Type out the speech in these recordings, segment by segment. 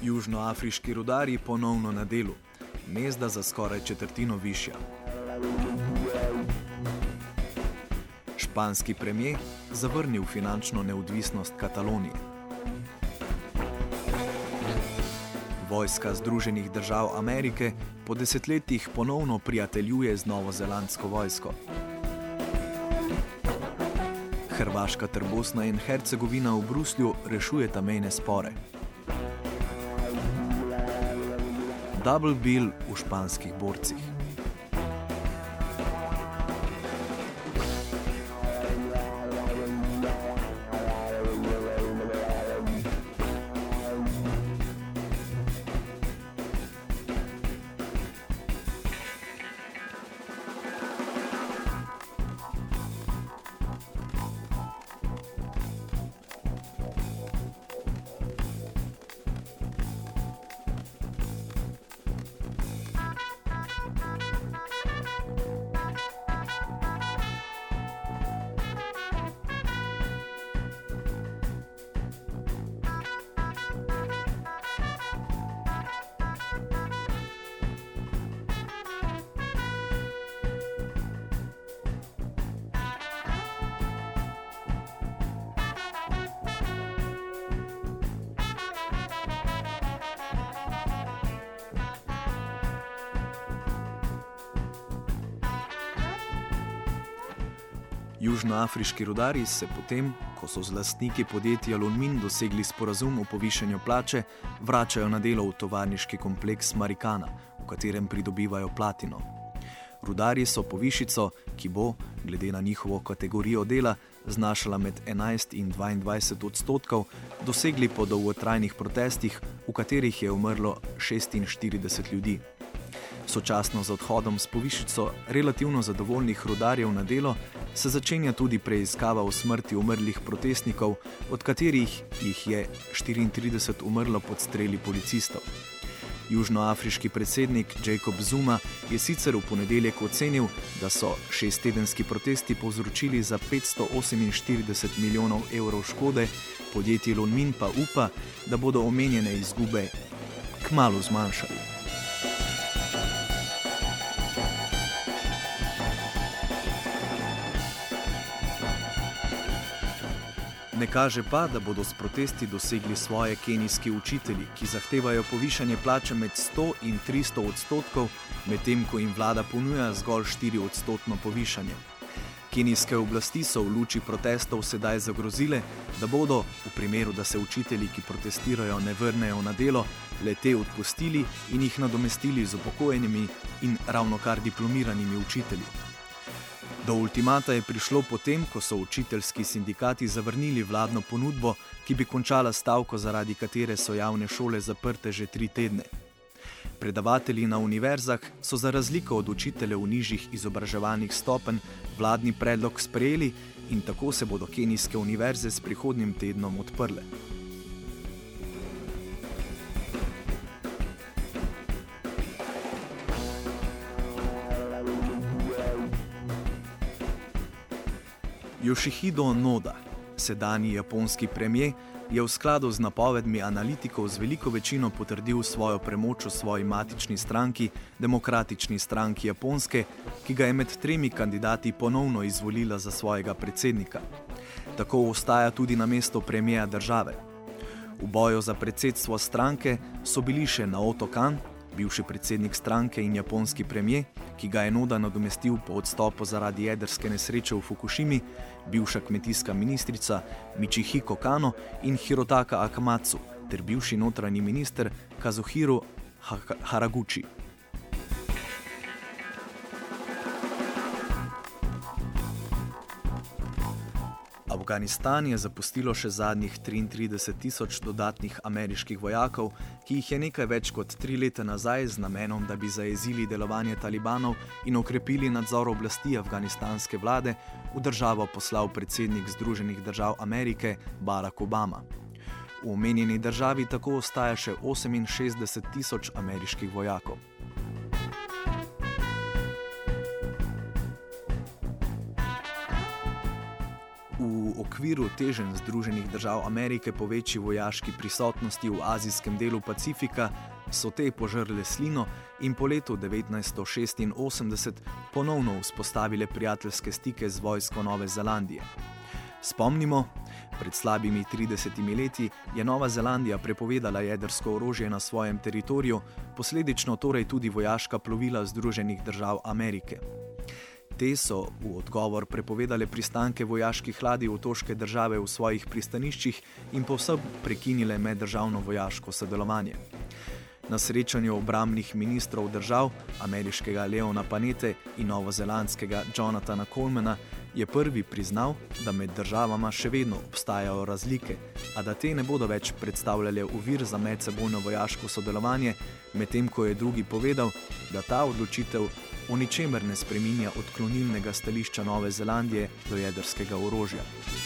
Južnoafriški rudarji ponovno na delu, mezda za skoraj četrtino višja. Španski premijer zavrnil finančno neodvisnost Katalonije. Vojska Združenih držav Amerike po desetletjih ponovno prijateljuje z novozelandsko vojsko. Hrvaška ter Bosna in Hercegovina v Bruslju rešujeta mejne spore. Double bill v španskih borcih. Južnoafriški rudarji se potem, ko so z lastniki podjetja Lonmin dosegli sporazum o povišanju plače, vračajo na delo v tovarniški kompleks Marikana, v katerem pridobivajo platino. Rudarji so povišico, ki bo, glede na njihovo kategorijo dela, znašala med 11 in 22%, dosegli po dolgotrajnih protestih, v katerih je umrlo 46 ljudi. Sočasno z odhodom s povišico relativno zadovoljnih rudarjev na delo se začenja tudi preiskava o smrti umrlih protestnikov, od katerih jih je 34 umrlo pod streli policistov. Južnoafriški predsednik Jacob Zuma je sicer v ponedeljek ocenil, da so 6-tedenski protesti povzročili za 548 milijonov evrov škode, podjetje Lonmin pa upa, da bodo omenjene izgube kmalu zmanjšali. Ne kaže pa, da bodo s protesti dosegli svoje kenijski učitelji, ki zahtevajo povišanje plače med 100 in 300%, medtem ko jim vlada ponuja zgolj 4% povišanje. Kenijske oblasti so v luči protestov sedaj zagrozile, da bodo, v primeru, da se učitelji, ki protestirajo, ne vrnejo na delo, le-te odpustili in jih nadomestili z upokojenimi in ravnokar diplomiranimi učitelji. Do ultimata je prišlo potem, ko so učiteljski sindikati zavrnili vladno ponudbo, ki bi končala stavko, zaradi katere so javne šole zaprte že 3 tedne. Predavatelji na univerzah so za razliko od učiteljev nižjih izobraževalnih stopenj vladni predlog sprejeli in tako se bodo kenijske univerze s prihodnjim tednom odprle. Yoshihide Noda, sedanji japonski premijer, je v skladu z napovedmi analitikov z veliko večino potrdil svojo premoč v svoji matični stranki, Demokratični stranki Japonske, ki ga je med 3 kandidati ponovno izvolila za svojega predsednika. Tako ostaja tudi na mesto premijera države. V boju za predsedstvo stranke so bili še Naoto Kan, bivši predsednik stranke in japonski premijer, ki ga je Noda nadomestil po odstopu zaradi jedrske nesreče v Fukušimi, bivša kmetijska ministrica Michihiko Kano in Hirotaka Akamatsu ter bivši notranji minister Kazuhiro Haraguchi. Afganistan je zapustilo še zadnjih 33.000 dodatnih ameriških vojakov, ki jih je nekaj več kot 3 leta nazaj z namenom, da bi zajezili delovanje talibanov in okrepili nadzor oblasti afganistanske vlade, v državo poslal predsednik Združenih držav Amerike Barack Obama. V omenjeni državi tako ostaja še 68.000 ameriških vojakov. V okviru teženj Združenih držav Amerike po večji vojaški prisotnosti v azijskem delu Pacifika so te požrle slino in po letu 1986 ponovno vzpostavile prijateljske stike z vojsko Nove Zelandije. Spomnimo, pred slabimi 30 leti je Nova Zelandija prepovedala jedrsko orožje na svojem teritoriju, posledično torej tudi vojaška plovila Združenih držav Amerike. Te so v odgovor prepovedale pristanke vojaških ladij otoške države v svojih pristaniščih in povsem prekinile meddržavno vojaško sodelovanje. Na srečanju obrambnih ministrov držav, ameriškega Leona Panette in novozelandskega Jonathana Colemana, je prvi priznal, da med državama še vedno obstajajo razlike, a da te ne bodo več predstavljale ovir za medsebojno vojaško sodelovanje, medtem ko je drugi povedal, da ta odločitev o ničemer ne spreminja odklonilnega stališča Nove Zelandije do jedrskega orožja.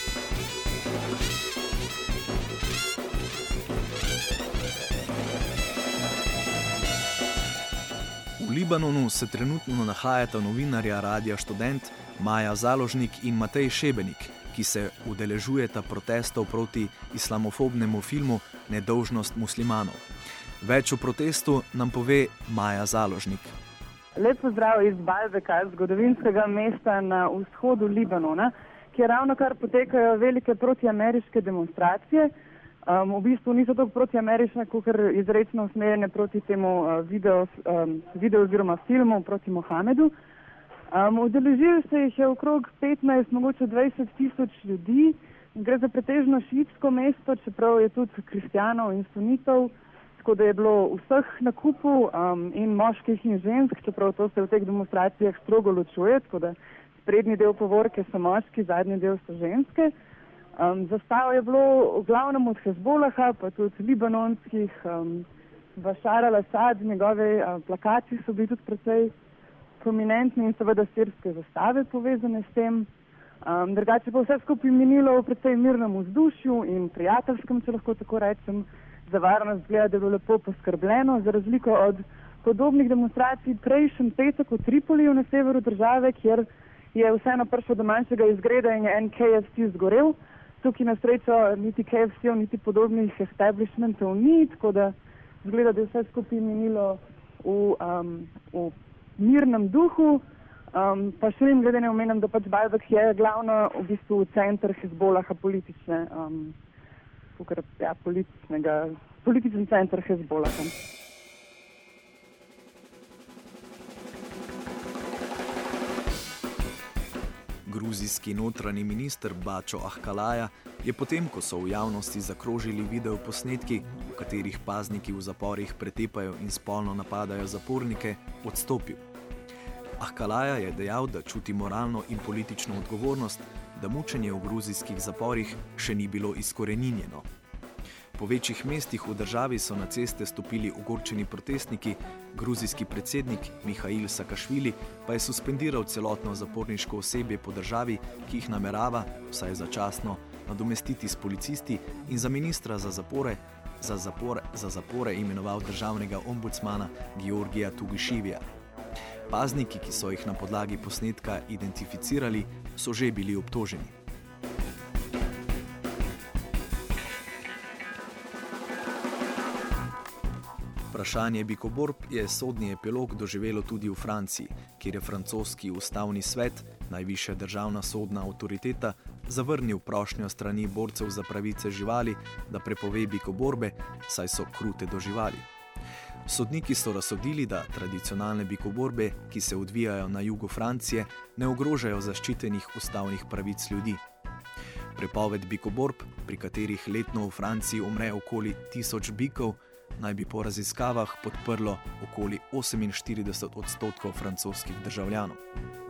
V Libanonu se trenutno nahajata novinarja Radia Študent Maja Založnik in Matej Šebenik, ki se udeležujeta protestov proti islamofobnemu filmu Nedolžnost muslimanov. Več o protestu nam pove Maja Založnik. Lep pozdrav iz Baalbeka, zgodovinskega mesta na vzhodu Libanona, kjer ravnokar potekajo velike protiameriške demonstracije. V bistvu niso tako protiamerične, kot izrecno usmerjene proti temu video oziroma filmu proti Mohamedu. Udeležili se jih je okrog 15, mogoče 20 tisoč ljudi. Gre za pretežno šiitsko mesto, čeprav je tudi kristjanov in sunitov, tako da je bilo vseh na kupu in moških in žensk, čeprav to se v teh demonstracijah strogo ločuje, tako da sprednji del povorke so moški, zadnji del so ženske. Zastavo je bilo v glavnem od Hezbolaha, pa tudi libanonskih, Bašar al-Asad, njegove plakati so bili tudi precej prominentni in seveda sirske zastave povezane s tem. Drugače pa vse skupaj minilo v precej mirnem vzdušju in prijateljskem, če lahko tako rečem. Za varnost gleda, da je bilo lepo poskrbljeno, za razliko od podobnih demonstracij prejšnji petek v Tripoliju na severu države, kjer je vseeno prišlo do manjšega izgreda in je en KFC zgorel. Tukaj na srečo niti KFC-ov, niti podobnih establishmentov ni, tako da zgleda, da je vse skupaj minilo v mirnem duhu. Pa še vem, glede ne omenim, da pač Baalbek je glavno v bistvu center Hezbolaha politični center Hezbolaha. Gruzijski notranji minister Bačo Ahkalaja je potem, ko so v javnosti zakrožili video posnetki, v katerih pazniki v zaporih pretepajo in spolno napadajo zapornike, odstopil. Ahkalaja je dejal, da čuti moralno in politično odgovornost, da mučenje v gruzijskih zaporih še ni bilo izkoreninjeno. Po večjih mestih v državi so na ceste stopili ogorčeni protestniki, gruzijski predsednik Mihail Sakašvili pa je suspendiral celotno zaporniško osebje po državi, ki jih namerava, vsaj začasno, nadomestiti s policisti in za ministra za zapore imenoval državnega ombudsmana Georgija Tugišivija. Pazniki, ki so jih na podlagi posnetka identificirali, so že bili obtoženi. Vprašanje bikoborb je sodni epilog doživelo tudi v Franciji, kjer je francoski ustavni svet, najvišja državna sodna avtoriteta, zavrnil prošnjo strani borcev za pravice živali, da prepove bikoborbe, saj so krute do živali. Sodniki so razsodili, da tradicionalne bikoborbe, ki se odvijajo na jugu Francije, ne ogrožajo zaščitenih ustavnih pravic ljudi. Prepoved bikoborb, pri katerih letno v Franciji umre okoli 1000 bikov, naj bi po raziskavah podprlo okoli 48% francoskih državljanov.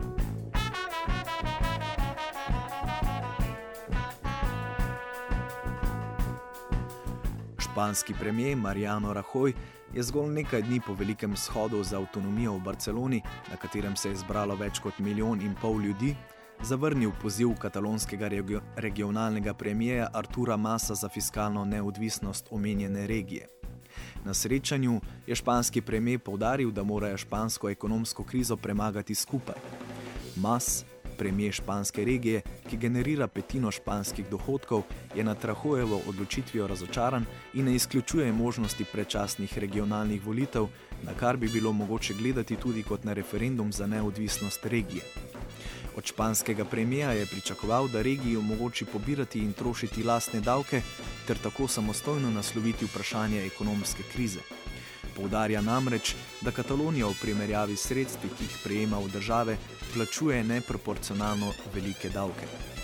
Španski premier Mariano Rajoy je zgolj nekaj dni po velikem shodu za avtonomijo v Barceloni, na katerem se je zbralo več kot 1,5 milijona ljudi, zavrnil poziv katalonskega regionalnega premierja Artura Masa za fiskalno neodvisnost omenjene regije. Na srečanju je španski premier poudaril, da morajo špansko ekonomsko krizo premagati skupaj. Mas Premijer španske regije, ki generira petino španskih dohodkov, je nad Rajoyevo odločitvijo razočaran in ne izključuje možnosti predčasnih regionalnih volitev, na kar bi bilo mogoče gledati tudi kot na referendum za neodvisnost regije. Od španskega premijera je pričakoval, da regiji omogoči pobirati in trošiti lastne davke ter tako samostojno nasloviti vprašanje ekonomske krize. Poudarja namreč, da Katalonija v primerjavi s sredstvi, ki jih prejema od države, plačuje neproporcionalno velike davke.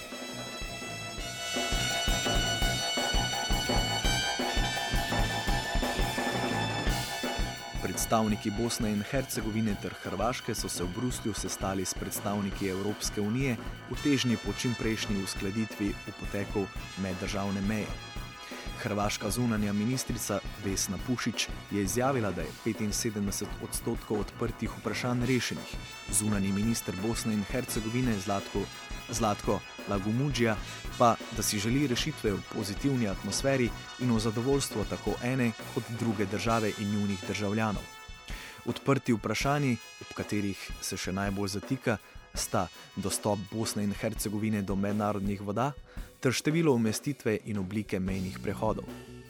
Predstavniki Bosne in Hercegovine ter Hrvaške so se v Bruslju sestali s predstavniki Evropske unije v težnji po čimprejšnji uskladitvi upotekov meddržavne meje. Hrvaška zunanja ministrica Vesna Pušić je izjavila, da je 75% odprtih vprašanj rešenih. Zunanji minister Bosne in Hercegovine Zlatko Lagumudžija pa, da si želi rešitve v pozitivni atmosferi in v zadovoljstvo tako ene kot druge države in njunih državljanov. Odprti vprašanji, ob katerih se še najbolj zatika, sta dostop Bosne in Hercegovine do mednarodnih voda ter število umestitve in oblike mejnih prehodov.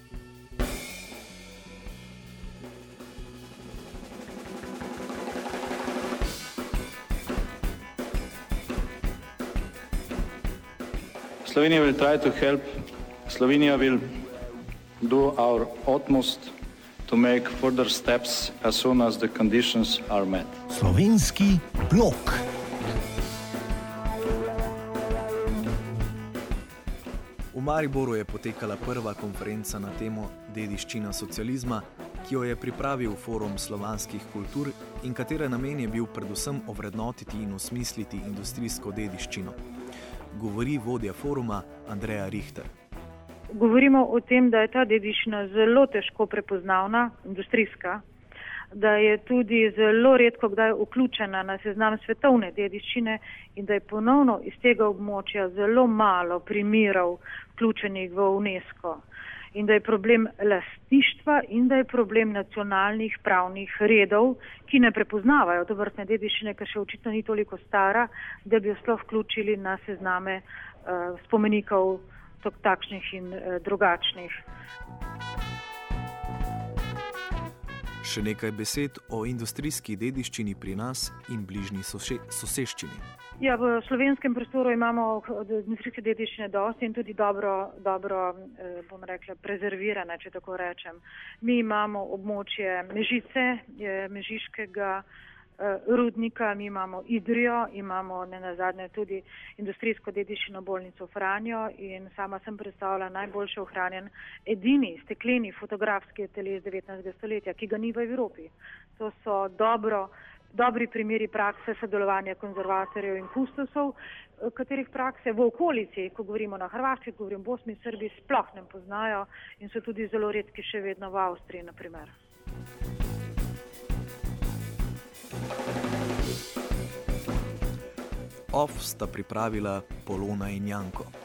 Slovenia will try to help. Slovenia will do our utmost to make further steps as soon as the conditions are met. Slovenski blok. V Mariboru je potekala prva konferenca na temo Dediščina socializma, ki jo je pripravil Forum slovanskih kultur in katere namen je bil predvsem ovrednotiti in osmisliti industrijsko dediščino. Govori vodja foruma Andreja Richter. Govorimo o tem, da je ta dediščina zelo težko prepoznavna, industrijska, da je tudi zelo redko kdaj vključena na seznam svetovne dediščine in da je ponovno iz tega območja zelo malo primerov vključenih v UNESCO. In da je problem lastništva in da je problem nacionalnih pravnih redov, ki ne prepoznavajo tovrstne dediščine, ker še očitno ni toliko stara, da bi jo sploh vključili na sezname spomenikov takšnih in drugačnih. Še nekaj besed o industrijski dediščini pri nas in bližnji soseščini. Ja, v slovenskem prostoru imamo industrijske dediščine dosti in tudi dobro, bom rekla, prezervirane, če tako rečem. Mi imamo območje Mežice, mežiškega rudnika, mi imamo Idrijo, imamo nenazadnje tudi industrijsko dediščino bolnico Franjo in sama sem predstavila najboljše ohranjen edini stekleni fotografski atelje iz 19. stoletja, ki ga ni v Evropi. To so dobri primeri prakse sodelovanja konzervatorjev in kustosov, katerih prakse v okolici, ko govorimo na Hrvaški, ko govorimo v Bosni in Srbiji, sploh ne poznajo in so tudi zelo redki še vedno v Avstriji, na primer. OFF sta pripravila Polona in Janko.